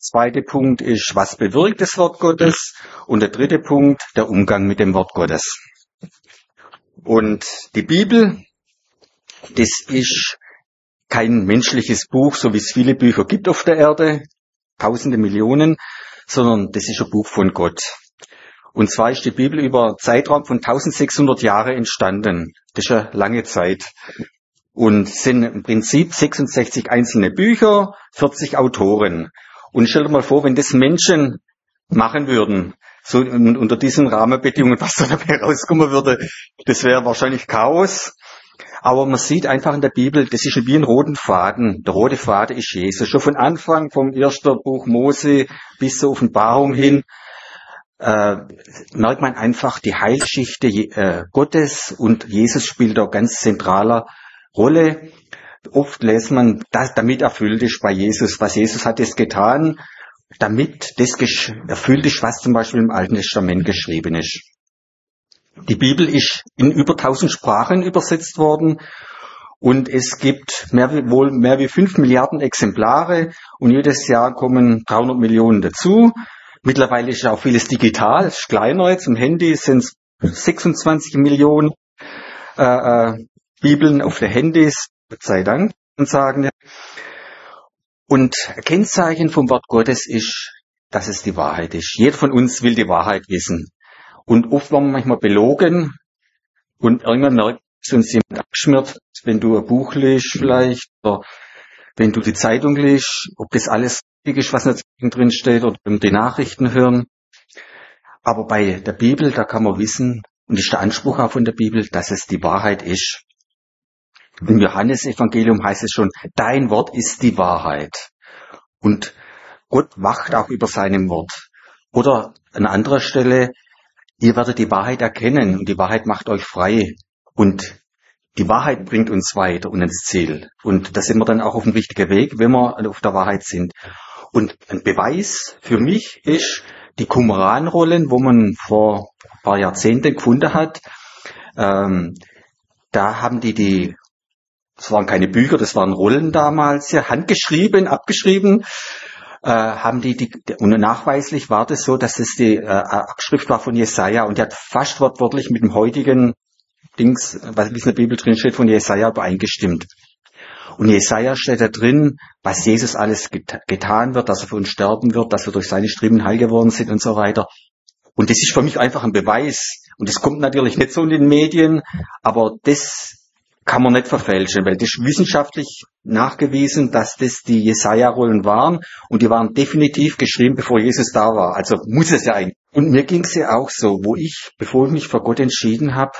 zweite Punkt ist, was bewirkt das Wort Gottes? Und der dritte Punkt, der Umgang mit dem Wort Gottes. Und die Bibel, das ist kein menschliches Buch, so wie es viele Bücher gibt auf der Erde, Tausende, Millionen, sondern das ist ein Buch von Gott. Und zwar ist die Bibel über einen Zeitraum von 1600 Jahren entstanden. Das ist eine lange Zeit. Und es sind im Prinzip 66 einzelne Bücher, 40 Autoren. Und stell dir mal vor, wenn das Menschen machen würden, so unter diesen Rahmenbedingungen, was da dabei rauskommen würde, das wäre wahrscheinlich Chaos. Aber man sieht einfach in der Bibel, das ist wie ein roten Faden. Der rote Faden ist Jesus. Schon von Anfang, vom ersten Buch Mose bis zur Offenbarung hin, merkt man einfach die Heilsgeschichte Gottes, und Jesus spielt da ganz zentraler Rolle. Oft lässt man, dass damit erfüllt ist bei Jesus. Was Jesus hat es getan, damit das erfüllt ist, was zum Beispiel im Alten Testament geschrieben ist. Die Bibel ist in über 1000 Sprachen übersetzt worden, und es gibt mehr wie 5 Milliarden Exemplare, und jedes Jahr kommen 300 Millionen dazu. Mittlerweile ist auch vieles digital, es ist kleiner jetzt. Im Handy sind es 26 Millionen Bibeln auf den Handys, Gott sei Dank, sagen wir. Und Kennzeichen vom Wort Gottes ist, dass es die Wahrheit ist. Jeder von uns will die Wahrheit wissen. Und oft werden wir manchmal belogen, und irgendwann merkt uns jemand abgeschmiert, wenn du ein Buch liest vielleicht, oder wenn du die Zeitung liest, ob das alles richtig ist, was in der Zeitung drin steht, oder die Nachrichten hören. Aber bei der Bibel, da kann man wissen, und ist der Anspruch auch von der Bibel, dass es die Wahrheit ist. Im Johannesevangelium heißt es schon, dein Wort ist die Wahrheit. Und Gott wacht auch über seinem Wort. Oder an anderer Stelle, ihr werdet die Wahrheit erkennen, und die Wahrheit macht euch frei. Und die Wahrheit bringt uns weiter und ins Ziel. Und da sind wir dann auch auf dem richtigen Weg, wenn wir auf der Wahrheit sind. Und ein Beweis für mich ist die Qumran-Rollen, wo man vor ein paar Jahrzehnten gefunden hat. Da haben das waren keine Bücher, das waren Rollen damals, ja, handgeschrieben, abgeschrieben, und nachweislich war das so, dass es die Abschrift war von Jesaja, und die hat fast wortwörtlich mit dem heutigen Dings, was in der Bibel drin steht, von Jesaja übereingestimmt. Und Jesaja steht da drin, was Jesus alles getan wird, dass er für uns sterben wird, dass wir durch seine Striemen heil geworden sind und so weiter. Und das ist für mich einfach ein Beweis. Und das kommt natürlich nicht so in den Medien, aber das kann man nicht verfälschen, weil das ist wissenschaftlich nachgewiesen, dass das die Jesaja-Rollen waren, und die waren definitiv geschrieben, bevor Jesus da war. Also muss es ja eigentlich. Und mir ging es ja auch so, bevor ich mich für Gott entschieden habe,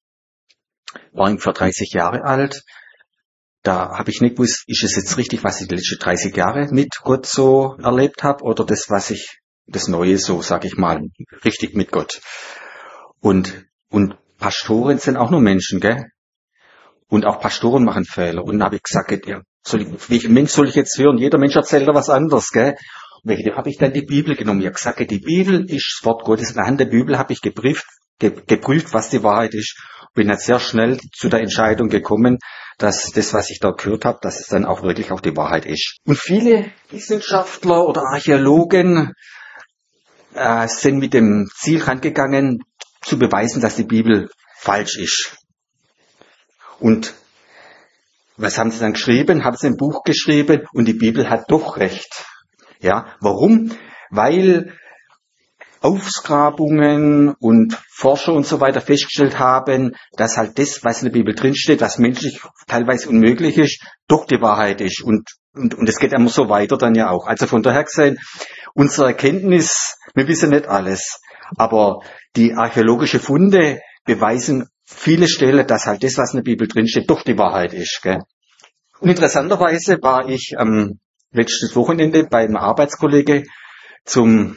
war ich vor 30 Jahre alt. Da habe ich nicht gewusst, ist es jetzt richtig, was ich die letzten 30 Jahre mit Gott so erlebt habe, oder das Neue so, sag ich mal, richtig mit Gott. Und Pastoren sind auch nur Menschen, gell? Und auch Pastoren machen Fehler. Und dann habe ich gesagt, ja, welchen Mensch soll ich jetzt hören? Jeder Mensch erzählt da was anderes, gell? Und wegen habe ich dann die Bibel genommen. Ich habe gesagt, die Bibel ist das Wort Gottes. Anhand der Bibel habe ich geprüft, was die Wahrheit ist. Bin jetzt sehr schnell zu der Entscheidung gekommen, dass das, was ich da gehört habe, dass es dann auch wirklich die Wahrheit ist. Und viele Wissenschaftler oder Archäologen sind mit dem Ziel rangegangen, zu beweisen, dass die Bibel falsch ist. Und was haben sie dann geschrieben? Haben sie ein Buch geschrieben, und die Bibel hat doch recht. Ja, warum? Weil Ausgrabungen und Forscher und so weiter festgestellt haben, dass halt das, was in der Bibel drinsteht, was menschlich teilweise unmöglich ist, doch die Wahrheit ist. Und es geht immer so weiter dann ja auch. Also von daher gesehen, unsere Erkenntnis, wir wissen nicht alles, aber die archäologische Funde beweisen viele Stellen, dass halt das, was in der Bibel drinsteht, doch die Wahrheit ist. Gell? Und interessanterweise war ich letztes Wochenende bei einem Arbeitskollege zum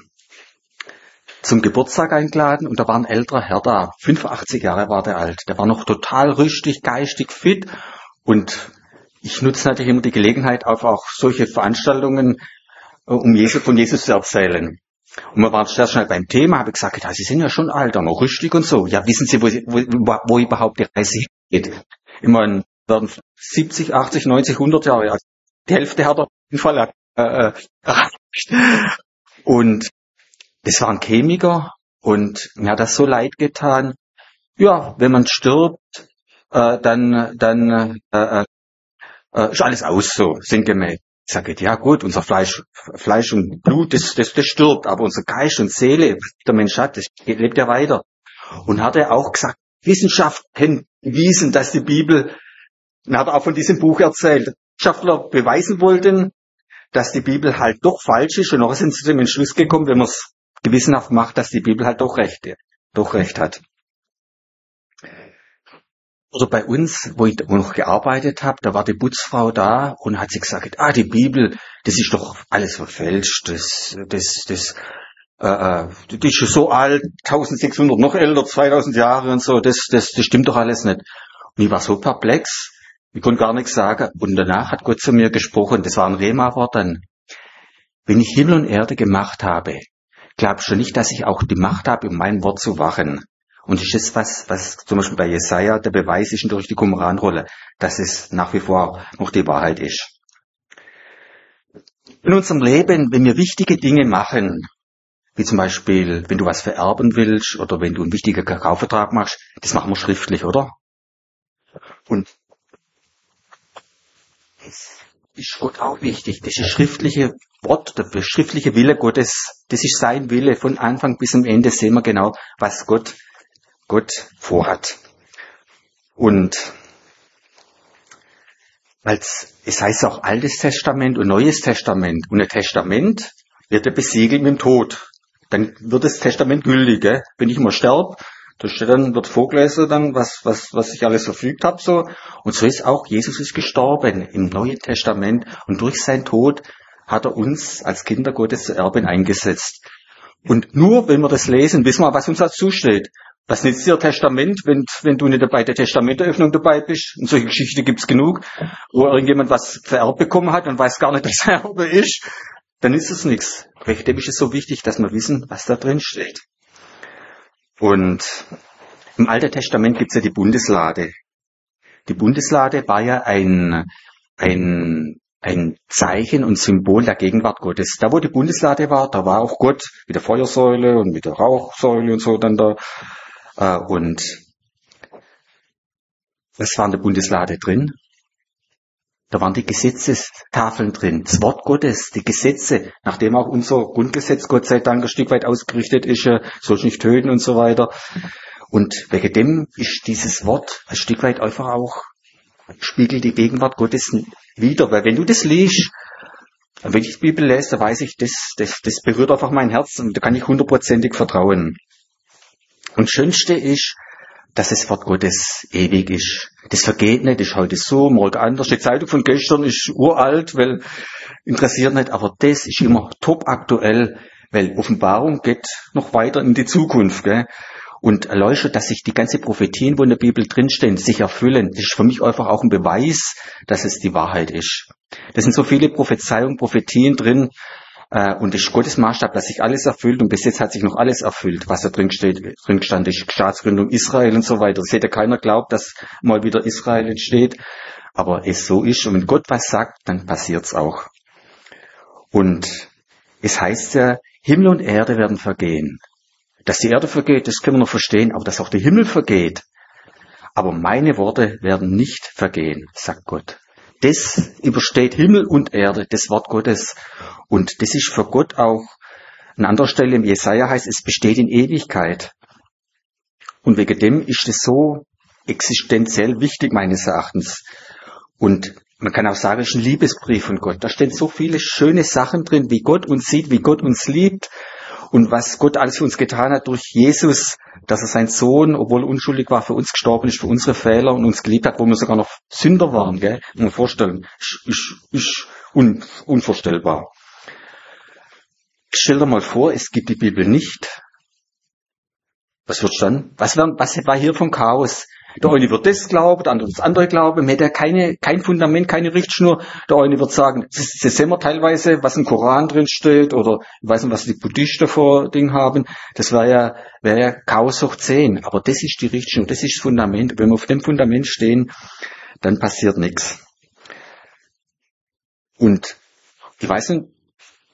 Geburtstag eingeladen, und da war ein älterer Herr da, 85 Jahre war der alt. Der war noch total rüstig, geistig fit, und ich nutze natürlich immer die Gelegenheit auf auch solche Veranstaltungen, um von Jesus zu erzählen. Und wir waren sehr schnell beim Thema, habe ich gesagt, ja, Sie sind ja schon alt, noch rüstig und so. Ja, wissen Sie, wo überhaupt die Reise geht? Ich meine, werden 70, 80, 90, 100 Jahre. Also die Hälfte hat er auf jeden Fall Und das war ein Chemiker und mir hat das so leid getan. Ja, wenn man stirbt, dann ist alles aus, so sinngemäß. Ich sage, ja gut, unser Fleisch und Blut, das stirbt, aber unser Geist und Seele, was der Mensch hat, das lebt ja weiter. Und hat er auch gesagt, Wissenschaft hat bewiesen, dass die Bibel, und hat er auch von diesem Buch erzählt, Wissenschaftler beweisen wollten, dass die Bibel halt doch falsch ist, und noch sind sie zu dem Entschluss gekommen, wenn man es gewissenhaft macht, dass die Bibel halt doch recht hat. Oder bei uns, wo ich noch gearbeitet habe, da war die Putzfrau da und hat sie gesagt, die Bibel, das ist doch alles verfälscht, die ist schon so alt, 1600, noch älter, 2000 Jahre und so, das stimmt doch alles nicht. Und ich war so perplex, ich konnte gar nichts sagen. Und danach hat Gott zu mir gesprochen, das war ein Rema-Wort dann. Wenn ich Himmel und Erde gemacht habe, glaubst du nicht, dass ich auch die Macht habe, um mein Wort zu wachen? Und das ist was zum Beispiel bei Jesaja der Beweis ist durch die Qumran-Rolle, dass es nach wie vor noch die Wahrheit ist. In unserem Leben, wenn wir wichtige Dinge machen, wie zum Beispiel, wenn du was vererben willst oder wenn du einen wichtigen Kaufvertrag machst, das machen wir schriftlich, oder? Und das ist Gott auch wichtig. Das ist schriftliche Wort, der schriftliche Wille Gottes, das ist sein Wille. Von Anfang bis zum Ende sehen wir genau, was Gott vorhat. Und es heißt auch Altes Testament und Neues Testament. Und ein Testament wird ja besiegelt mit dem Tod. Dann wird das Testament gültig, gell? Wenn ich mal sterbe, wird vorgelesen dann, was ich alles verfügt habe, so. Und so ist auch, Jesus ist gestorben im Neuen Testament. Und durch seinen Tod hat er uns als Kinder Gottes zu Erben eingesetzt. Und nur wenn wir das lesen, wissen wir, was uns dazu steht. Was nützt dir Testament, wenn du nicht bei der Testamenteröffnung dabei bist? Und solche Geschichten gibt's genug, wo irgendjemand was vererbt bekommen hat und weiß gar nicht, dass er Erbe ist. Dann ist es nichts. Dem ist es so wichtig, dass wir wissen, was da drin steht. Und im Alten Testament gibt's ja die Bundeslade. Die Bundeslade war ja ein Zeichen und Symbol der Gegenwart Gottes. Da, wo die Bundeslade war, da war auch Gott mit der Feuersäule und mit der Rauchsäule und so dann da. Und was war in der Bundeslade drin? Da waren die Gesetzestafeln drin, das Wort Gottes, die Gesetze, nachdem auch unser Grundgesetz Gott sei Dank ein Stück weit ausgerichtet ist, sollst nicht töten und so weiter. Und wegen dem ist dieses Wort ein Stück weit einfach auch, spiegelt die Gegenwart Gottes wider. Weil wenn du das liest, wenn ich die Bibel lese, dann weiß ich, das berührt einfach mein Herz und da kann ich 100%ig vertrauen. Und das Schönste ist, dass das Wort Gottes ewig ist. Das vergeht nicht, das ist heute so, morgen anders. Die Zeitung von gestern ist uralt, weil interessiert nicht, aber das ist immer top aktuell, weil Offenbarung geht noch weiter in die Zukunft, gell? Und erleuchtet, dass sich die ganze Prophetien, wo in der Bibel drinstehen, sich erfüllen. Das ist für mich einfach auch ein Beweis, dass es die Wahrheit ist. Da sind so viele Prophezeiungen, Prophetien drin, und das ist Gottes Maßstab, dass sich alles erfüllt, und bis jetzt hat sich noch alles erfüllt, was da drin stand, ist Staatsgründung Israel und so weiter. Es hätte keiner glaubt, dass mal wieder Israel entsteht, aber es so ist, und wenn Gott was sagt, dann passiert's auch. Und es heißt ja, Himmel und Erde werden vergehen. Dass die Erde vergeht, das können wir noch verstehen, aber dass auch der Himmel vergeht. Aber meine Worte werden nicht vergehen, sagt Gott. Das übersteht Himmel und Erde, das Wort Gottes. Und das ist für Gott auch, an anderer Stelle im Jesaja heißt, es besteht in Ewigkeit. Und wegen dem ist es so existenziell wichtig, meines Erachtens. Und man kann auch sagen, es ist ein Liebesbrief von Gott. Da stehen so viele schöne Sachen drin, wie Gott uns sieht, wie Gott uns liebt. Und was Gott alles für uns getan hat durch Jesus, dass er sein Sohn, obwohl er unschuldig war, für uns gestorben ist, für unsere Fehler und uns geliebt hat, wo wir sogar noch Sünder waren, gell? Muss man vorstellen. Ist unvorstellbar. Stell dir mal vor, es gibt die Bibel nicht. Was wird's dann? Was war hier vom Chaos? Der eine wird das glauben, der andere das andere glauben. Man hat ja kein Fundament, keine Richtschnur. Der eine wird sagen, das sehen wir teilweise, was im Koran drin steht, oder ich weiß nicht, was die Buddhisten vor Ding haben. Das wäre ja Chaos hoch 10. Aber das ist die Richtschnur, das ist das Fundament. Wenn wir auf dem Fundament stehen, dann passiert nichts. Und ich weiß nicht,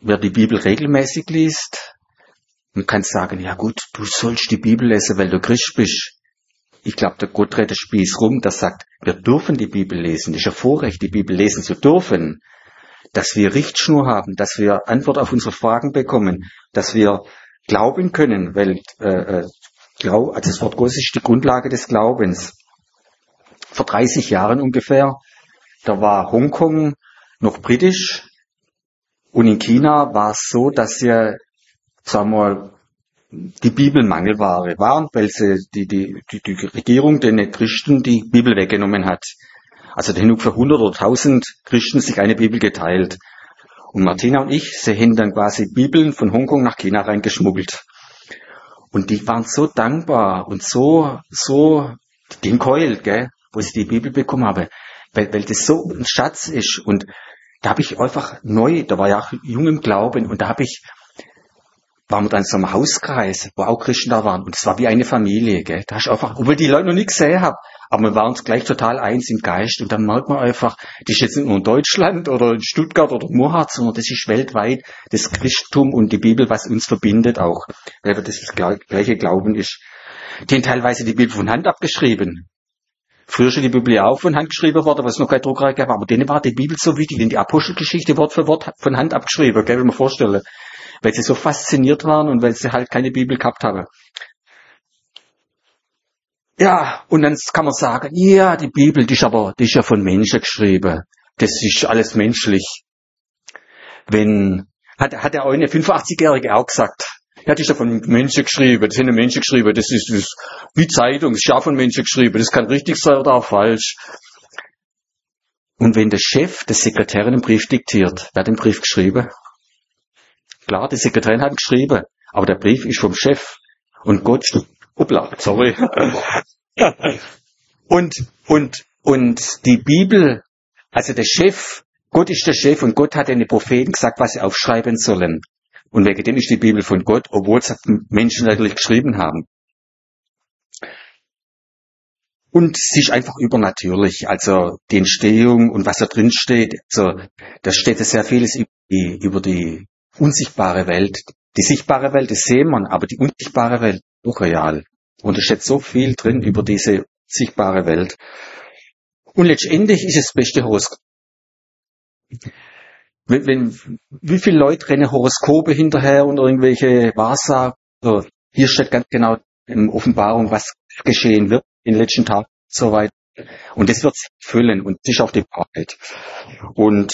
wer die Bibel regelmäßig liest, man kann sagen, ja gut, du sollst die Bibel lesen, weil du Christ bist. Ich glaube, der Gott dreht den Spieß rum, der sagt, wir dürfen die Bibel lesen. Das ist ein Vorrecht, die Bibel lesen zu dürfen. Dass wir Richtschnur haben, dass wir Antwort auf unsere Fragen bekommen, dass wir glauben können, weil also das Wort Gottes ist die Grundlage des Glaubens. Vor 30 Jahren ungefähr, da war Hongkong noch britisch und in China war es so, dass sie, sagen wir mal, die Bibel Mangelware waren, weil sie die Regierung den Christen die Bibel weggenommen hat. Also da haben für 100 oder 1000 Christen sich eine Bibel geteilt. Und Martina und ich, sie haben dann quasi Bibeln von Hongkong nach China reingeschmuggelt. Und die waren so dankbar und so geheult, gell, wo sie die Bibel bekommen haben, weil das so ein Schatz ist. Und da habe ich einfach da war ja auch jung im Glauben, und waren wir dann in so einem Hauskreis, wo auch Christen da waren. Und es war wie eine Familie, gell. Da hast du einfach, obwohl die Leute noch nie gesehen haben, aber wir waren uns gleich total eins im Geist. Und dann merkt man einfach, das ist jetzt nicht nur in Deutschland oder in Stuttgart oder Murhat, sondern das ist weltweit das Christentum und die Bibel, was uns verbindet auch. Weil das gleiche Glauben ist. Die haben teilweise die Bibel von Hand abgeschrieben. Früher ist die Bibel ja auch von Hand geschrieben worden, weil es noch keine Druckerei gab. Aber denen war die Bibel so wichtig, denn die Apostelgeschichte Wort für Wort von Hand abgeschrieben, kann ich mir vorstellen. Weil sie so fasziniert waren und weil sie halt keine Bibel gehabt haben. Ja, und dann kann man sagen, ja, die Bibel, die ist ja von Menschen geschrieben. Das ist alles menschlich. Hat der eine 85-Jährige auch gesagt, ja, die ist ja von Menschen geschrieben, das sind ja Menschen geschrieben, das ist wie Zeitung, das ist ja von Menschen geschrieben, das kann richtig sein oder auch falsch. Und wenn der Chef, der Sekretärin einen Brief diktiert, wer hat den Brief geschrieben? Klar, die Sekretärin hat geschrieben, aber der Brief ist vom Chef. Und Gott, sorry. Und die Bibel, also der Chef, Gott ist der Chef und Gott hat den Propheten gesagt, was sie aufschreiben sollen. Und wegen dem ist die Bibel von Gott, obwohl es Menschen natürlich geschrieben haben. Und sie ist einfach übernatürlich, also die Entstehung und was da drin steht, also da steht sehr vieles über die unsichtbare Welt. Die sichtbare Welt, das sehen man, aber die unsichtbare Welt ist auch real. Und da steht so viel drin über diese sichtbare Welt. Und letztendlich ist es das beste Horoskop. Wie viele Leute rennen Horoskope hinterher und irgendwelche Wahrsagen? Also hier steht ganz genau in Offenbarung, was geschehen wird in den letzten Tagen und so weiter. Und das wird sich füllen und das ist auch die Wahrheit. Und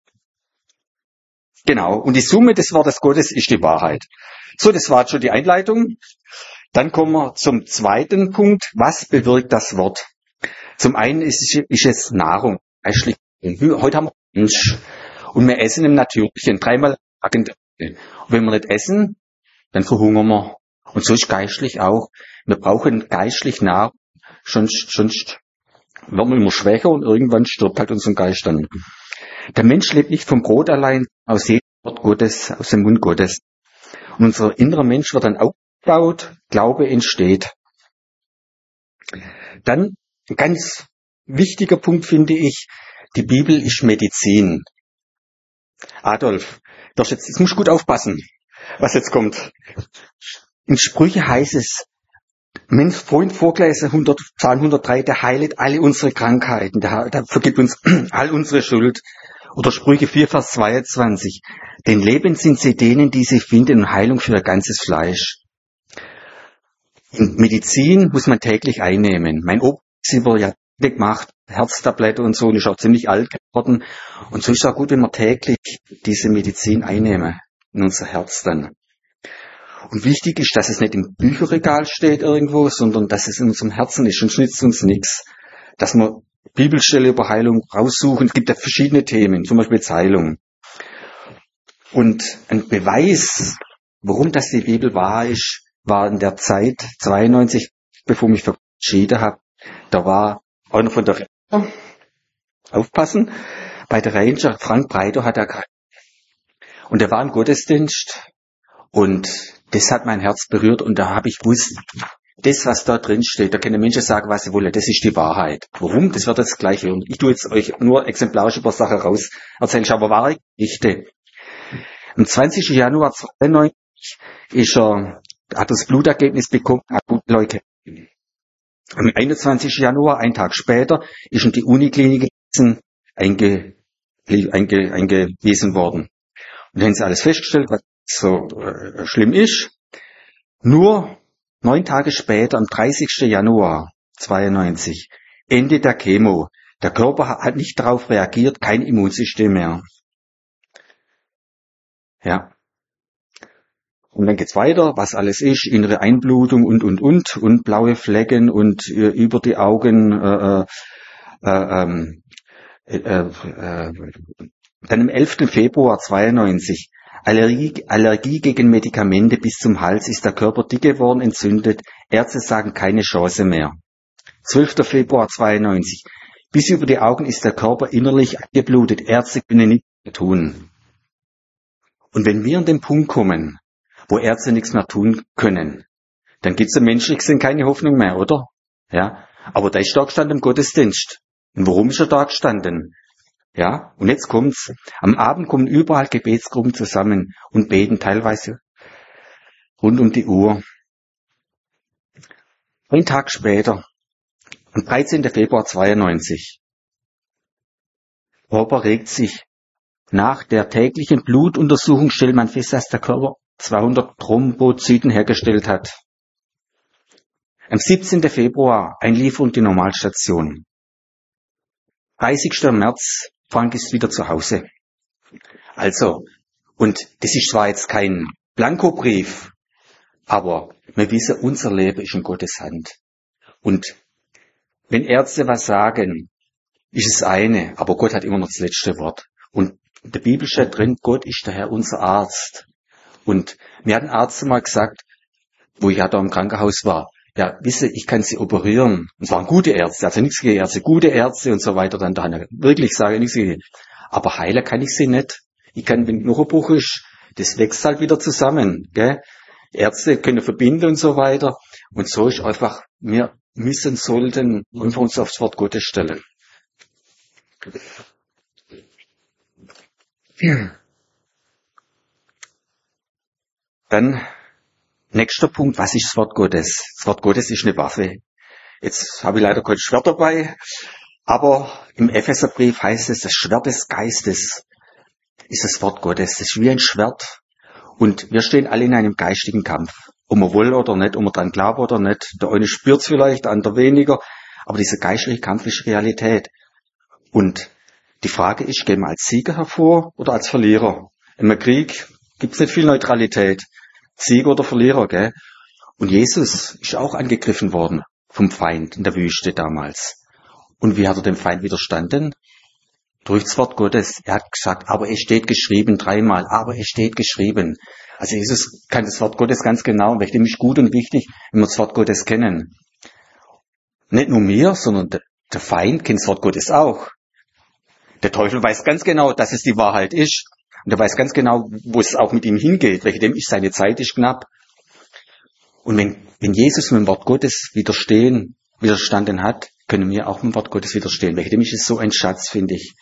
genau, und die Summe des Wortes Gottes ist die Wahrheit. So, das war schon die Einleitung. Dann kommen wir zum zweiten Punkt. Was bewirkt das Wort? Zum einen ist es Nahrung. Heute haben wir Mensch. Und wir essen im Natürlichen 3-mal am Tag. Und wenn wir nicht essen, dann verhungern wir. Und so ist geistlich auch. Wir brauchen geistlich Nahrung. Sonst werden wir immer schwächer und irgendwann stirbt halt unser Geist dann. Der Mensch lebt nicht vom Brot allein, aus jedem Wort Gottes, aus dem Mund Gottes. Und unser innerer Mensch wird dann aufgebaut, Glaube entsteht. Dann ein ganz wichtiger Punkt finde ich, die Bibel ist Medizin. Adolf, jetzt musst du gut aufpassen, was jetzt kommt. In Sprüche heißt es, Mensch, vorhin vorgelesen, Psalm 103, der heilet alle unsere Krankheiten, der vergibt uns all unsere Schuld. Oder Sprüche 4, Vers 22. Denn Leben sind sie denen, die sich finden, und Heilung für ihr ganzes Fleisch. Und Medizin muss man täglich einnehmen. Mein Opa ist über Jahrzehnte gemacht, Herztablette und so, und ist auch ziemlich alt geworden. Und so ist es auch gut, wenn wir täglich diese Medizin einnehmen, in unser Herz dann. Und wichtig ist, dass es nicht im Bücherregal steht irgendwo, sondern dass es in unserem Herzen ist, sonst nützt uns nichts. Dass wir Bibelstelle über Heilung raussuchen. Es gibt ja verschiedene Themen, zum Beispiel Heilung. Und ein Beweis, warum das die Bibel wahr ist, war in der Zeit 92, bevor ich mich verabschiedet habe. Da war einer von der Ranger, aufpassen, bei der Ranger, Frank Breiter hat er, und er war im Gottesdienst und das hat mein Herz berührt und da habe ich gewusst, das, was da drin steht, da können Menschen sagen, was sie wollen, das ist die Wahrheit. Warum? Das wird jetzt gleich hören. Ich tue jetzt euch nur exemplarisch über Sachen raus erzählen, aber wahre Geschichte. Am 20. Januar 92 hat das Blutergebnis bekommen, akute Leukämie. Am 21. Januar, einen Tag später, ist in die Uniklinik eingewiesen worden. Und dann haben sie alles festgestellt, was so schlimm ist. Nur 9 Tage später, am 30. Januar 92, Ende der Chemo. Der Körper hat nicht darauf reagiert, kein Immunsystem mehr. Ja. Und dann geht's weiter, was alles ist, innere Einblutung und blaue Flecken und über die Augen, dann am 11. Februar 92, Allergie gegen Medikamente bis zum Hals, ist der Körper dick geworden, entzündet, Ärzte sagen keine Chance mehr. 12. Februar 92, bis über die Augen ist der Körper innerlich angeblutet, Ärzte können nichts mehr tun. Und wenn wir an den Punkt kommen, wo Ärzte nichts mehr tun können, dann gibt's im menschlich gesehen keine Hoffnung mehr, oder? Ja. Aber da ist da gestanden im Gottesdienst. Und warum ist er da gestanden? Ja. Und jetzt kommt's. Am Abend kommen überall Gebetsgruppen zusammen und beten teilweise rund um die Uhr. Ein Tag später, am 13. Februar 92, Körper regt sich. Nach der täglichen Blutuntersuchung stellt man fest, dass der Körper 200 Thrombozyten hergestellt hat. Am 17. Februar Einlieferung in die Normalstation. 30. März, Frank ist wieder zu Hause. Also, und das ist zwar jetzt kein Blankobrief, aber wir wissen, unser Leben ist in Gottes Hand. Und wenn Ärzte was sagen, ist es eine, aber Gott hat immer noch das letzte Wort. Und in der Bibel steht drin, Gott ist der Herr, unser Arzt. Und mir hat ein Arzt mal gesagt, wo ich ja da im Krankenhaus war, ja, wisse, ich kann Sie operieren. Und es waren gute Ärzte, also nichts gegen Ärzte, gute Ärzte und so weiter. Dann da wirklich sage nichts gegen. Aber heilen kann ich Sie nicht. Ich kann, wenn Knochenbruch ist, das wächst halt wieder zusammen, gell? Ärzte können verbinden und so weiter. Und so ist einfach, wir sollten einfach uns aufs Wort Gottes stellen. Dann, nächster Punkt, was ist das Wort Gottes? Das Wort Gottes ist eine Waffe. Jetzt habe ich leider kein Schwert dabei, aber im Epheserbrief heißt es, das Schwert des Geistes ist das Wort Gottes. Das ist wie ein Schwert. Und wir stehen alle in einem geistigen Kampf. Ob wir wollen oder nicht, ob wir dran glauben oder nicht. Der eine spürt es vielleicht, der andere weniger. Aber dieser geistliche Kampf ist Realität. Und die Frage ist, gehen wir als Sieger hervor oder als Verlierer? Im Krieg gibt es nicht viel Neutralität. Sieger oder Verlierer, gell? Und Jesus ist auch angegriffen worden vom Feind in der Wüste damals. Und wie hat er dem Feind widerstanden? Durch das Wort Gottes. Er hat gesagt, aber es steht geschrieben, 3-mal, aber es steht geschrieben. Also Jesus kann das Wort Gottes ganz genau, und das ist gut und wichtig, wenn wir das Wort Gottes kennen. Nicht nur wir, sondern der Feind kennt das Wort Gottes auch. Der Teufel weiß ganz genau, dass es die Wahrheit ist. Und er weiß ganz genau, wo es auch mit ihm hingeht. Dem ist seine Zeit ist knapp. Und wenn Jesus mit dem Wort Gottes widerstanden hat, können wir auch mit dem Wort Gottes widerstehen. Dem ist es so ein Schatz, finde ich.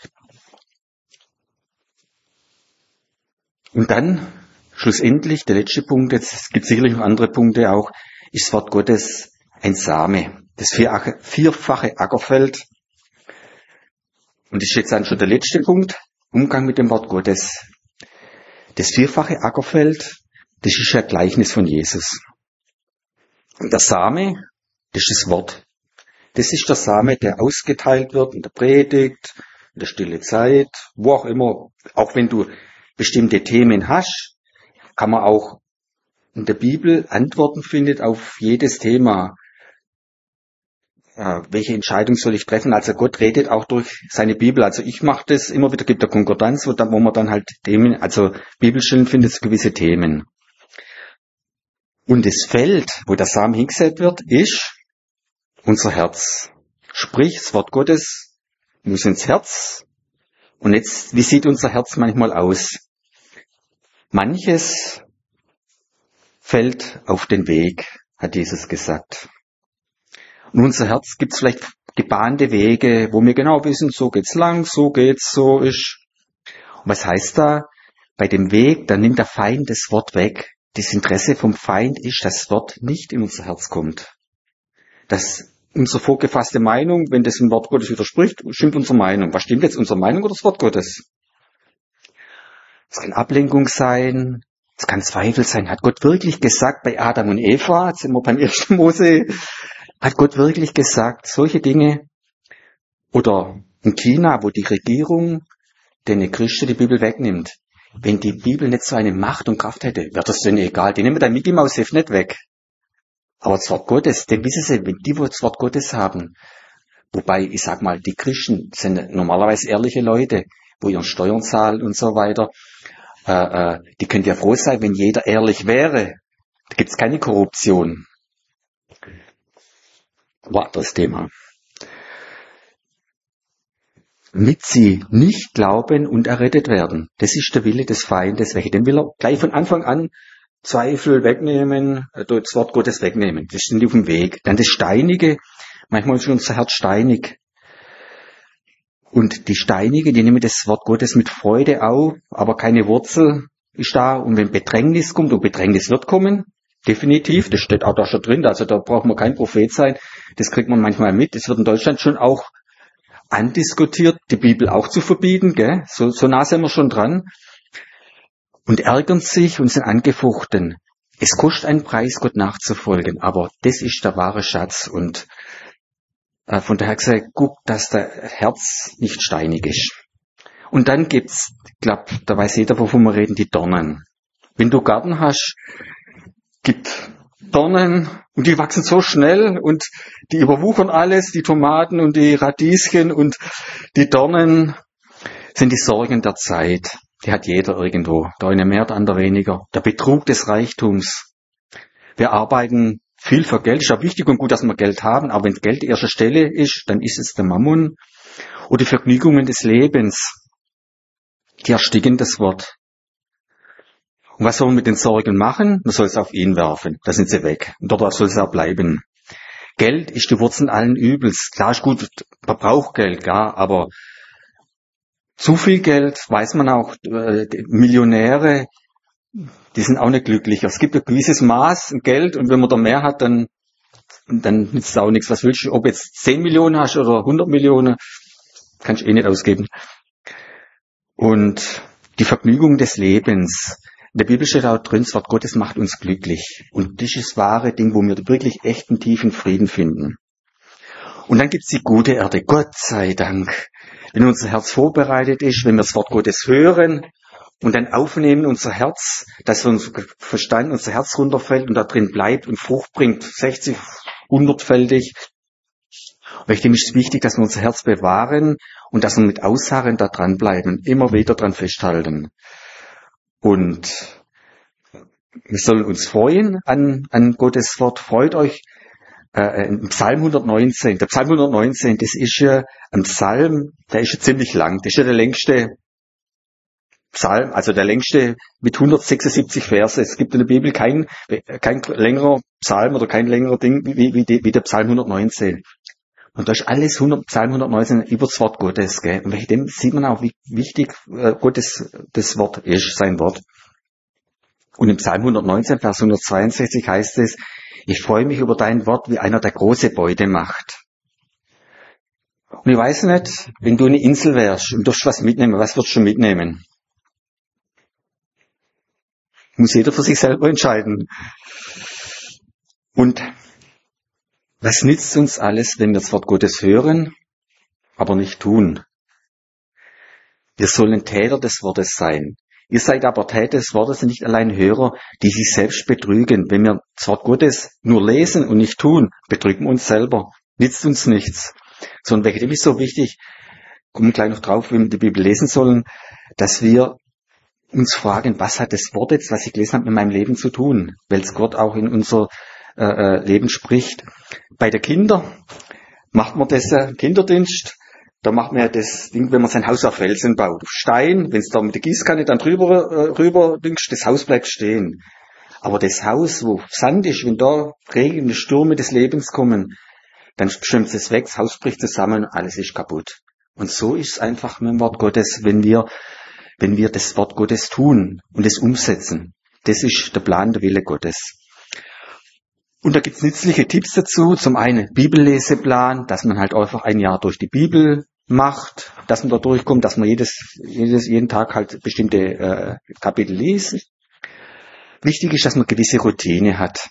Und dann, schlussendlich, der letzte Punkt, jetzt gibt es sicherlich noch andere Punkte auch, ist das Wort Gottes ein Same. Das vierfache Ackerfeld. Und das ist jetzt dann schon der letzte Punkt, Umgang mit dem Wort Gottes. Das vierfache Ackerfeld, das ist ja Gleichnis von Jesus. Und der Same, das ist das Wort. Das ist der Same, der ausgeteilt wird in der Predigt, in der stille Zeit, wo auch immer. Auch wenn du bestimmte Themen hast, kann man auch in der Bibel Antworten finden auf jedes Thema. Welche Entscheidung soll ich treffen? Also Gott redet auch durch seine Bibel. Also ich mache das immer wieder, gibt der Konkordanz, wo man dann halt Themen, also Bibelstellen findet, gewisse Themen. Und das Feld, wo der Samen hingesät wird, ist unser Herz. Sprich, das Wort Gottes muss ins Herz. Und jetzt, wie sieht unser Herz manchmal aus? Manches fällt auf den Weg, hat Jesus gesagt. Und unser Herz gibt es vielleicht gebahnte Wege, wo wir genau wissen, so geht's lang, so geht's, so ist. Und was heißt da? bei dem Weg, dann nimmt der Feind das Wort weg. Das Interesse vom Feind ist, dass das Wort nicht in unser Herz kommt. Dass unsere vorgefasste Meinung, wenn das dem Wort Gottes widerspricht, stimmt unsere Meinung. Was stimmt jetzt, unsere Meinung oder das Wort Gottes? Es kann Ablenkung sein, es kann Zweifel sein. Hat Gott wirklich gesagt bei Adam und Eva, jetzt sind wir beim 1. Mose, hat Gott wirklich gesagt, solche Dinge? Oder in China, wo die Regierung den Christen die Bibel wegnimmt. Wenn die Bibel nicht so eine Macht und Kraft hätte, wäre das denen egal. Die nehmen dein Mickey Mouse Heft nicht weg. Aber das Wort Gottes, denn wissen Sie, wenn die das Wort Gottes haben, wobei, ich sag mal, die Christen sind normalerweise ehrliche Leute, wo ihren Steuern zahlen und so weiter, die können ja froh sein, wenn jeder ehrlich wäre. Da gibt's keine Korruption. Weiteres Thema. Damit sie nicht glauben und errettet werden. Das ist der Wille des Feindes. Den will er gleich von Anfang an Zweifel wegnehmen, das Wort Gottes wegnehmen. Das sind die auf dem Weg. Dann das Steinige. Manchmal ist unser Herz steinig. Und die Steinigen, die nehmen das Wort Gottes mit Freude auf, aber keine Wurzel ist da. Und wenn Bedrängnis kommt, und Bedrängnis wird kommen, definitiv, das steht auch da schon drin, also da braucht man kein Prophet sein, das kriegt man manchmal mit. Das wird in Deutschland schon auch andiskutiert, die Bibel auch zu verbieten, gell? So nah sind wir schon dran. Und ärgern sich und sind angefochten. Es kostet einen Preis, Gott nachzufolgen, aber das ist der wahre Schatz. Und von daher gesagt, guck, dass der Herz nicht steinig ist. Und dann gibt's, ich glaube, da weiß jeder, wovon wir reden, die Dornen. Wenn du Garten hast, gibt Dornen und die wachsen so schnell und die überwuchern alles, die Tomaten und die Radieschen und die Dornen sind die Sorgen der Zeit. Die hat jeder irgendwo. Der eine mehr, der andere weniger. Der Betrug des Reichtums. Wir arbeiten viel für Geld. Ist ja wichtig und gut, dass wir Geld haben, aber wenn Geld die erste Stelle ist, dann ist es der Mammon. Oder die Vergnügungen des Lebens. Die ersticken das Wort. Und was soll man mit den Sorgen machen? Man soll es auf ihn werfen. Da sind sie weg. Und dort soll es auch bleiben. Geld ist die Wurzel allen Übels. Klar ist gut, man braucht Geld, ja, aber zu viel Geld, weiß man auch, die Millionäre, die sind auch nicht glücklicher. Es gibt ein gewisses Maß an Geld und wenn man da mehr hat, dann nützt es auch nichts. Was willst du, ob jetzt 10 Millionen hast oder 100 Millionen, kannst du eh nicht ausgeben. Und die Vergnügung des Lebens. In der Bibel steht auch drin, das Wort Gottes macht uns glücklich. Und das ist das wahre Ding, wo wir wirklich echten, tiefen Frieden finden. Und dann gibt's die gute Erde. Gott sei Dank. Wenn unser Herz vorbereitet ist, wenn wir das Wort Gottes hören und dann aufnehmen unser Herz, dass unser Verstand, unser Herz runterfällt und da drin bleibt und Frucht bringt, 60, 100-fältig. Und ich denke, es ist wichtig, dass wir unser Herz bewahren und dass wir mit Ausharren da dranbleiben, immer wieder dran festhalten. Und wir sollen uns freuen an Gottes Wort. Freut euch. Im Psalm 119. Der Psalm 119, das ist ja ein Psalm, der ist ja ziemlich lang. Das ist ja der längste Psalm, also der längste mit 176 Verse. Es gibt in der Bibel kein längerer Psalm oder kein längerer Ding wie der Psalm 119. Und da ist alles Psalm 119 über das Wort Gottes, gell? Und bei dem sieht man auch, wie wichtig Gottes das Wort ist, sein Wort. Und im Psalm 119, Vers 162 heißt es, ich freue mich über dein Wort, wie einer, der große Beute macht. Und ich weiß nicht, wenn du eine Insel wärst und durfst was mitnehmen, was würdest du mitnehmen? Muss jeder für sich selber entscheiden. Und was nützt uns alles, wenn wir das Wort Gottes hören, aber nicht tun? Wir sollen Täter des Wortes sein. Ihr seid aber Täter des Wortes und nicht allein Hörer, die sich selbst betrügen. Wenn wir das Wort Gottes nur lesen und nicht tun, betrügen wir uns selber. Nützt uns nichts. Sondern wegen dem ist so wichtig, kommen gleich noch drauf, wenn wir die Bibel lesen sollen, dass wir uns fragen, was hat das Wort jetzt, was ich gelesen habe, mit meinem Leben zu tun? Weil es Gott auch in unser Leben spricht. Bei den Kindern macht man das Kinderdienst. Da macht man ja das Ding, wenn man sein Haus auf Felsen baut, auf Stein, wenn es da mit der Gießkanne dann rüber dingst, das Haus bleibt stehen. Aber das Haus, wo Sand ist, wenn da Regen, Stürme des Lebens kommen, dann schwimmt es weg, das Haus bricht zusammen, alles ist kaputt. Und so ist es einfach mit dem Wort Gottes, wenn wir wenn wir das Wort Gottes tun und es umsetzen. Das ist der Plan, der Wille Gottes. Und da gibt's nützliche Tipps dazu. Zum einen Bibelleseplan, dass man halt einfach ein Jahr durch die Bibel macht, dass man da durchkommt, dass man jeden Tag halt bestimmte Kapitel liest. Wichtig ist, dass man gewisse Routine hat.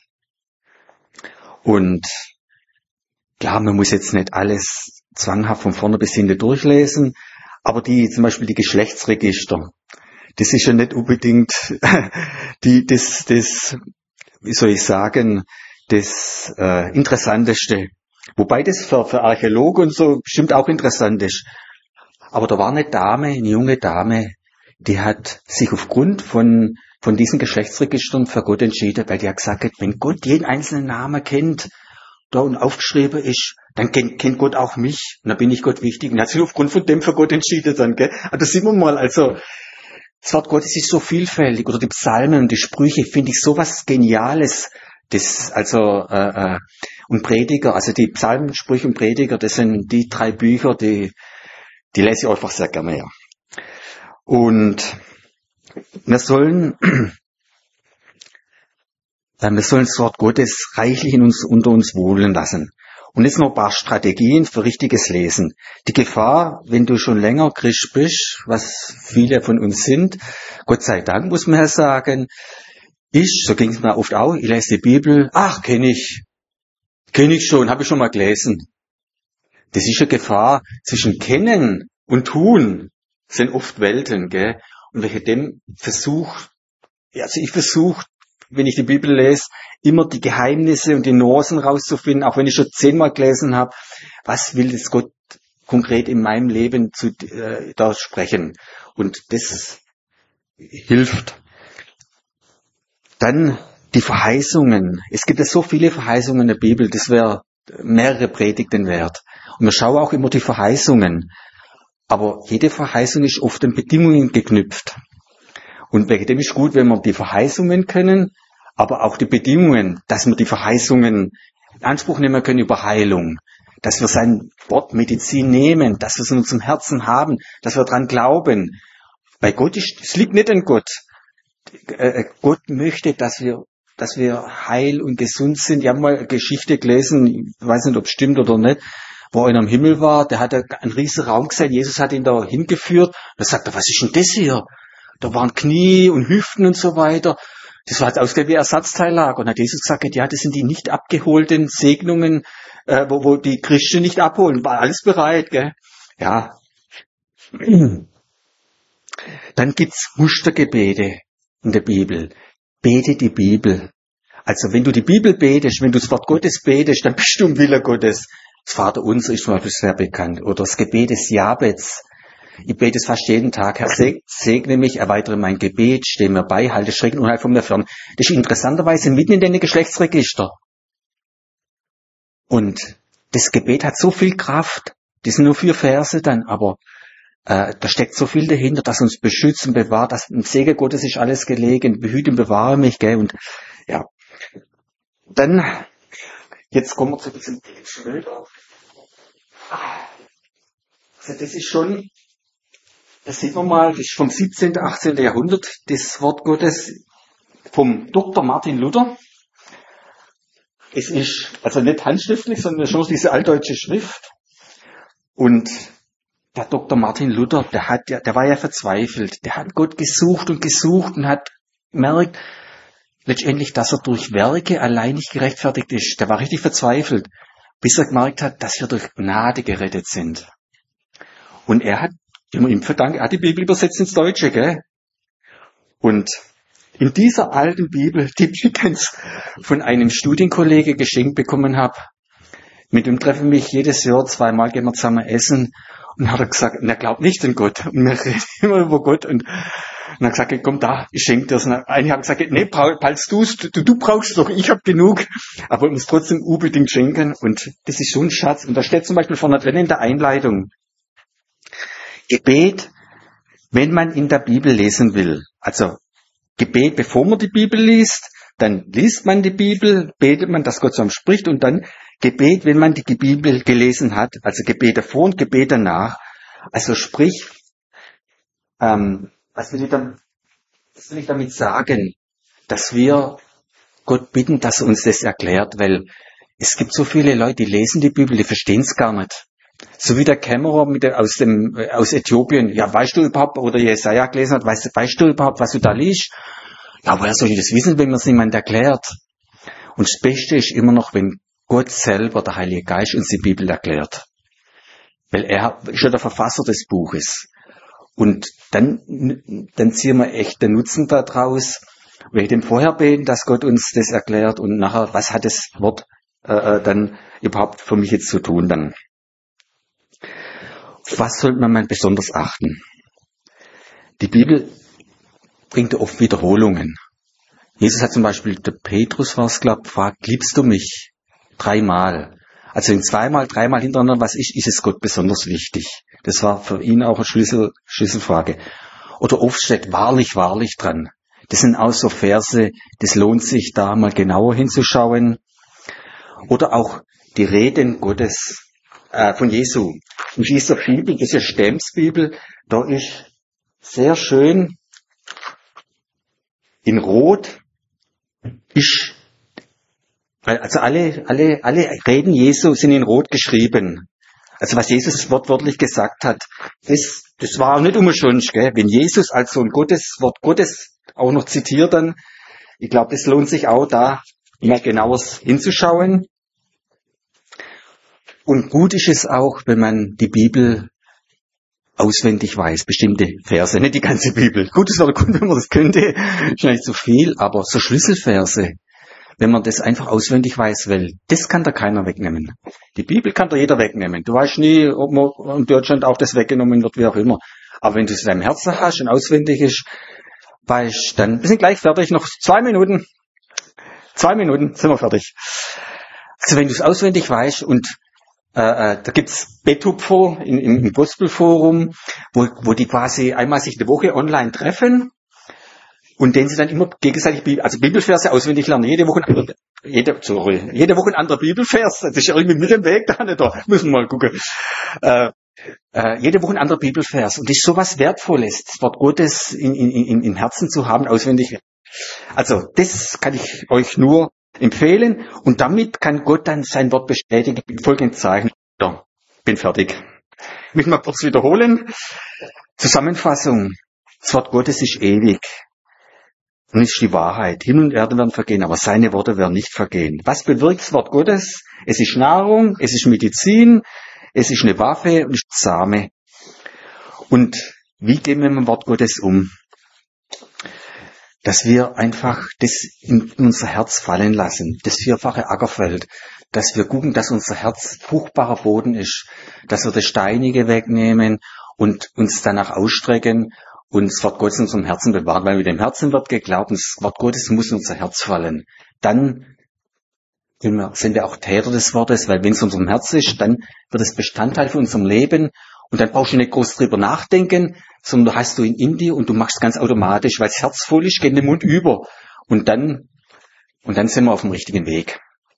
Und klar, man muss jetzt nicht alles zwanghaft von vorne bis hinten durchlesen, aber zum Beispiel die Geschlechtsregister, das ist ja nicht unbedingt wie soll ich sagen, das Interessanteste. Wobei das für Archäologen und so bestimmt auch interessant ist. Aber da war eine junge Dame, die hat sich aufgrund von diesen Geschlechtsregistern für Gott entschieden, weil die hat gesagt, wenn Gott jeden einzelnen Namen kennt, da und aufgeschrieben ist, dann kennt Gott auch mich. Und dann bin ich Gott wichtig. Und hat sich aufgrund von dem für Gott entschieden dann, gell? Also das sieht man mal, also, das Wort Gottes ist so vielfältig. Oder die Psalmen und die Sprüche finde ich sowas Geniales. Und Prediger, also die Psalmen, Sprüche und Prediger, das sind die 3 Bücher, die lese ich einfach sehr gerne, ja. Und wir sollen das Wort Gottes reichlich unter uns wohnen lassen. Und jetzt noch ein paar Strategien für richtiges Lesen. Die Gefahr, wenn du schon länger Christ bist, was viele von uns sind, Gott sei Dank, muss man ja sagen, so ging es mir oft auch, ich lese die Bibel, kenne ich schon, habe ich schon mal gelesen. Das ist eine Gefahr, zwischen Kennen und Tun sind oft Welten, gell? Und wenn ich dem ich versuche, wenn ich die Bibel lese, immer die Geheimnisse und die Nuancen rauszufinden, auch wenn ich schon 10-mal gelesen habe, was will das Gott konkret in meinem Leben da sprechen. Und das hilft. Dann die Verheißungen. Es gibt ja so viele Verheißungen in der Bibel, das wäre mehrere Predigten wert. Und wir schauen auch immer die Verheißungen. Aber jede Verheißung ist oft an Bedingungen geknüpft. Und wegen dem ist gut, wenn wir die Verheißungen können, aber auch die Bedingungen, dass wir die Verheißungen in Anspruch nehmen können über Heilung. Dass wir sein Wort Medizin nehmen, dass wir es in unserem Herzen haben, dass wir daran glauben. Bei Gott es liegt nicht an Gott. Gott möchte, dass wir heil und gesund sind. Ich habe mal eine Geschichte gelesen, ich weiß nicht, ob es stimmt oder nicht, wo einer im Himmel war, der hat einen riesen Raum gesehen, Jesus hat ihn da hingeführt, da sagt er, was ist denn das hier? Da waren Knie und Hüften und so weiter. Das war jetzt ausgelegt wie Ersatzteillager. Und hat Jesus gesagt, ja, das sind die nicht abgeholten Segnungen, wo die Christen nicht abholen. War alles bereit, gell? Ja. Dann gibt's Mustergebete in der Bibel. Bete die Bibel. Also wenn du die Bibel betest, wenn du das Wort Gottes betest, dann bist du im Wille Gottes. Das Vaterunser ist zum Beispiel sehr bekannt. Oder das Gebet des Jabez. Ich bete es fast jeden Tag. Herr, segne mich, erweitere mein Gebet, stehe mir bei, halte Schrecken und Unheil von mir fern. Das ist interessanterweise mitten in den Geschlechtsregister. Und das Gebet hat so viel Kraft. Das sind nur 4 Verse dann, aber da steckt so viel dahinter, dass uns beschützt und bewahrt, dass im Segen Gottes ist alles gelegen, behüte und bewahre mich, gell, und ja. Dann, jetzt kommen wir zu diesem Schilder. Also das ist schon, das sieht man mal, das ist vom 17., 18. Jahrhundert, das Wort Gottes vom Dr. Martin Luther. Es ist also nicht handschriftlich, sondern schon diese altdeutsche Schrift. Und der Dr. Martin Luther, der war ja verzweifelt. Der hat Gott gesucht und hat gemerkt, letztendlich, dass er durch Werke allein nicht gerechtfertigt ist. Der war richtig verzweifelt, bis er gemerkt hat, dass wir durch Gnade gerettet sind. Und er hat, wenn man ihm verdankt, er hat die Bibel übersetzt ins Deutsche, gell? Und in dieser alten Bibel, die ich übrigens von einem Studienkollege geschenkt bekommen habe, mit dem treffe ich mich jedes Jahr 2-mal, gehen wir zusammen essen. Und hat er gesagt, er glaubt nicht an Gott. Und wir reden immer über Gott. Und dann hat er gesagt, komm da, ich schenke dir das. Und einige haben gesagt, nee, falls du brauchst es doch, ich habe genug. Aber ich muss trotzdem unbedingt schenken. Und das ist so ein Schatz. Und da steht zum Beispiel vorne drin in der Einleitung, Gebet, wenn man in der Bibel lesen will. Also Gebet, bevor man die Bibel liest, dann liest man die Bibel, betet man, dass Gott so spricht, und dann Gebet, wenn man die Bibel gelesen hat, also Gebet davor und Gebet danach. Also sprich, Was will ich damit sagen? Dass wir Gott bitten, dass er uns das erklärt, weil es gibt so viele Leute, die lesen die Bibel, die verstehen es gar nicht. So wie der Kämmerer aus Äthiopien. Ja, weißt du überhaupt, oder Jesaja gelesen hat, weißt du überhaupt, was du da liest? Ja, woher soll ich das wissen, wenn mir es niemand erklärt? Und das Beste ist immer noch, wenn Gott selber, der Heilige Geist, uns die Bibel erklärt. Weil er ist ja der Verfasser des Buches. Und dann ziehen wir echt den Nutzen daraus. Wir hätten vorher beten, dass Gott uns das erklärt und nachher, was hat das Wort dann überhaupt für mich jetzt zu tun dann? Auf was sollte man mal besonders achten? Die Bibel bringt oft Wiederholungen. Jesus hat zum Beispiel, der Petrus war es, gefragt, liebst du mich? 3-mal. Also wenn 2-mal, 3-mal hintereinander was ist es Gott besonders wichtig. Das war für ihn auch eine Schlüsselfrage. Oder oft steht wahrlich, wahrlich dran. Das sind auch so Verse, das lohnt sich da mal genauer hinzuschauen. Oder auch die Reden Gottes, von Jesu. In dieser Bibel, das ist ja Stemms-Bibel, da ist sehr schön in Rot also alle Reden Jesu sind in Rot geschrieben. Also was Jesus wortwörtlich gesagt hat, das war auch nicht umsonst, gell? Wenn Jesus als Sohn Gottes, Wort Gottes auch noch zitiert, dann, ich glaube, es lohnt sich auch da mal genauer hinzuschauen. Und gut ist es auch, wenn man die Bibel auswendig weiß, bestimmte Verse, nicht die ganze Bibel. Gut, es wäre gut, wenn man das könnte, ist nicht so viel, aber so Schlüsselverse, wenn man das einfach auswendig weiß, weil das kann da keiner wegnehmen. Die Bibel kann da jeder wegnehmen. Du weißt nie, ob man in Deutschland auch das weggenommen wird, wie auch immer. Aber wenn du es in deinem Herzen hast und auswendig ist, weißt, dann wir sind gleich fertig, noch 2 Minuten. 2 Minuten sind wir fertig. Also wenn du es auswendig weißt und da gibt's Betupfer im Gospelforum, wo die quasi einmal sich eine Woche online treffen und denen sie dann immer gegenseitig Bibelverse auswendig lernen. Jede Woche ein anderer Bibelvers. Das ist ja irgendwie mit dem Weg da nicht da. Müssen wir mal gucken. Jede Woche ein anderer Bibelvers. Und das ist sowas Wertvolles, das Wort Gottes im Herzen zu haben, auswendig. Also das kann ich euch nur empfehlen und damit kann Gott dann sein Wort bestätigen mit folgenden Zeichen. Ja, bin fertig. Ich möchte mal kurz wiederholen. Zusammenfassung. Das Wort Gottes ist ewig und ist die Wahrheit. Himmel und Erde werden vergehen, aber seine Worte werden nicht vergehen. Was bewirkt das Wort Gottes? Es ist Nahrung, es ist Medizin, es ist eine Waffe und es ist Same. Und wie gehen wir mit dem Wort Gottes um? Dass wir einfach das in unser Herz fallen lassen, das 4-fache Ackerfeld, dass wir gucken, dass unser Herz fruchtbarer Boden ist, dass wir das Steinige wegnehmen und uns danach ausstrecken und das Wort Gottes in unserem Herzen bewahren, weil mit dem Herzen wird geglaubt und das Wort Gottes muss in unser Herz fallen. Dann sind wir auch Täter des Wortes, weil wenn es in unserem Herz ist, dann wird es Bestandteil von unserem Leben. Und dann brauchst du nicht groß drüber nachdenken, sondern du hast du ihn in dir und du machst es ganz automatisch, weil das Herz voll ist, geht in den Mund über. Und dann sind wir auf dem richtigen Weg.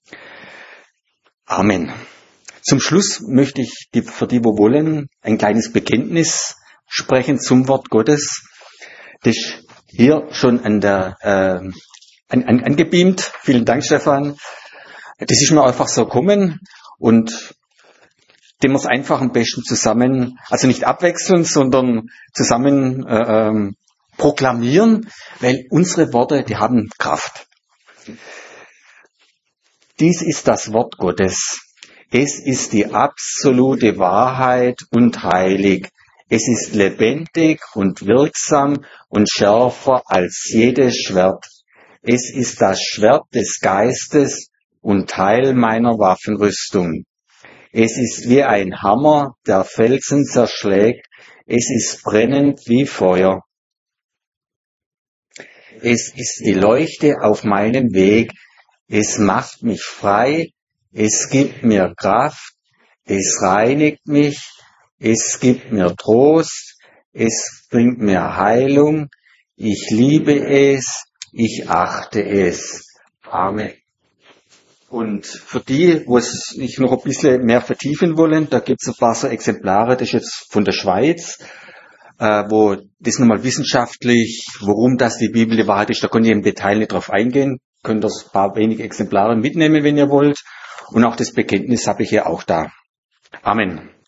Amen. Zum Schluss möchte ich für die, wo wollen, ein kleines Bekenntnis sprechen zum Wort Gottes. Das ist hier schon angebeamt. Vielen Dank, Stefan. Das ist mir einfach so gekommen und dem wir es einfach am besten zusammen, also nicht abwechseln, sondern zusammen proklamieren, weil unsere Worte, die haben Kraft. Dies ist das Wort Gottes. Es ist die absolute Wahrheit und heilig. Es ist lebendig und wirksam und schärfer als jedes Schwert. Es ist das Schwert des Geistes und Teil meiner Waffenrüstung. Es ist wie ein Hammer, der Felsen zerschlägt. Es ist brennend wie Feuer. Es ist die Leuchte auf meinem Weg. Es macht mich frei. Es gibt mir Kraft. Es reinigt mich. Es gibt mir Trost. Es bringt mir Heilung. Ich liebe es. Ich achte es. Amen. Und für die, wo es sich noch ein bisschen mehr vertiefen wollen, da gibt es ein paar so Exemplare, das ist jetzt von der Schweiz. wo das nochmal wissenschaftlich, worum das die Bibel die Wahrheit ist, da könnt ihr im Detail nicht drauf eingehen. Könnt ihr ein paar wenige Exemplare mitnehmen, wenn ihr wollt. Und auch das Bekenntnis habe ich hier auch da. Amen.